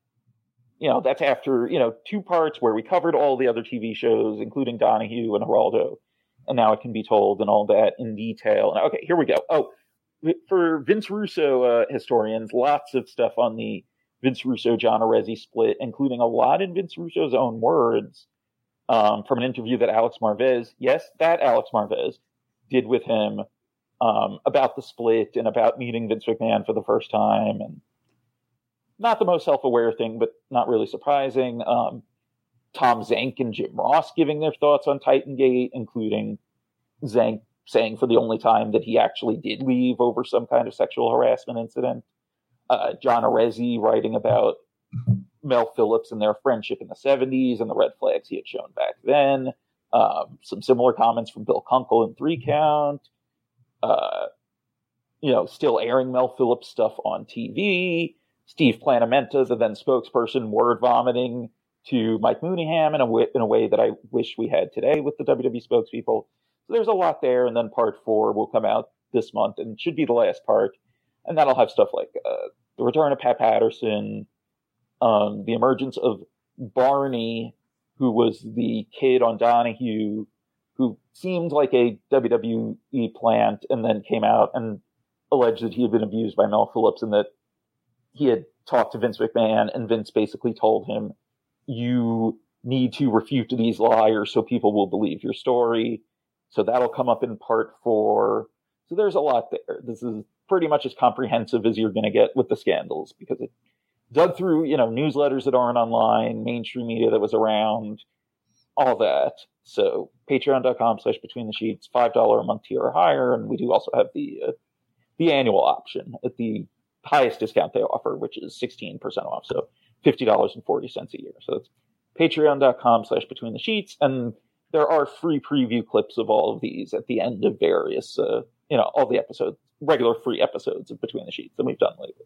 you know, that's after, you know, two parts where we covered all the other T V shows, including Donahue and Geraldo, and Now It Can Be Told and all that in detail. And, okay, here we go. Oh, for Vince Russo uh, historians, lots of stuff on the Vince Russo, John Arezzi split, including a lot in Vince Russo's own words, um, from an interview that Alex Marvez, yes, that Alex Marvez, did with him um, about the split and about meeting Vince McMahon for the first time. And not the most self-aware thing, but not really surprising. Um, Tom Zenk and Jim Ross giving their thoughts on Titangate, including Zenk saying for the only time that he actually did leave over some kind of sexual harassment incident. Uh, John Arezzi writing about Mel Phillips and their friendship in the seventies and the red flags he had shown back then. Um, some similar comments from Bill Kunkel in Three Count. Uh, you know, still airing Mel Phillips stuff on T V. Steve Planamenta, the then spokesperson, word vomiting to Mike Mooneyham in a, w- in a way that I wish we had today with the W W E spokespeople. So there's a lot there, and then part four will come out this month and should be the last part. And that'll have stuff like uh, the return of Pat Patterson, um, the emergence of Barney, who was the kid on Donahue, who seemed like a W W E plant, and then came out and alleged that he had been abused by Mel Phillips, and that he had talked to Vince McMahon, and Vince basically told him, you need to refute these liars so people will believe your story. So that'll come up in part four. So there's a lot there. This is pretty much as comprehensive as you're going to get with the scandals, because it dug through, you know, newsletters that aren't online, mainstream media that was around, all that. So patreon.com slash between the sheets, five dollars a month tier or higher. And we do also have the, uh, the annual option at the highest discount they offer, which is sixteen percent off. So fifty dollars and forty cents a year. So it's patreon.com slash between the sheets. And there are free preview clips of all of these at the end of various, uh, you know, all the episodes, regular free episodes of Between the Sheets that we've done lately.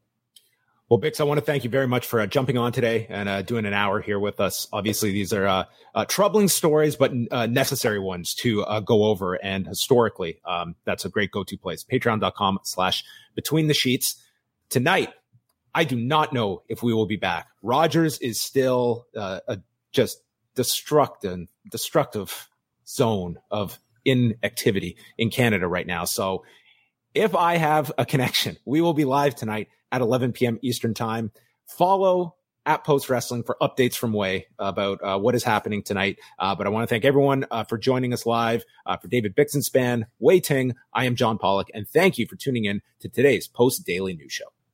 Well, Bix, I want to thank you very much for uh, jumping on today and uh, doing an hour here with us. Obviously, these are uh, uh, troubling stories, but uh, necessary ones to uh, go over. And historically, um, that's a great go-to place. Patreon.com slash Between the Sheets. Tonight, I do not know if we will be back. Rogers is still uh, a just destructive, destructive zone of inactivity in Canada right now. So if I have a connection, we will be live tonight at eleven p.m. Eastern time. Follow at Post Wrestling for updates from Way about uh, what is happening tonight. Uh, but I want to thank everyone uh, for joining us live. Uh, for David Bixenspan, Wei Ting, I am John Pollock, and thank you for tuning in to today's Post Daily News Show.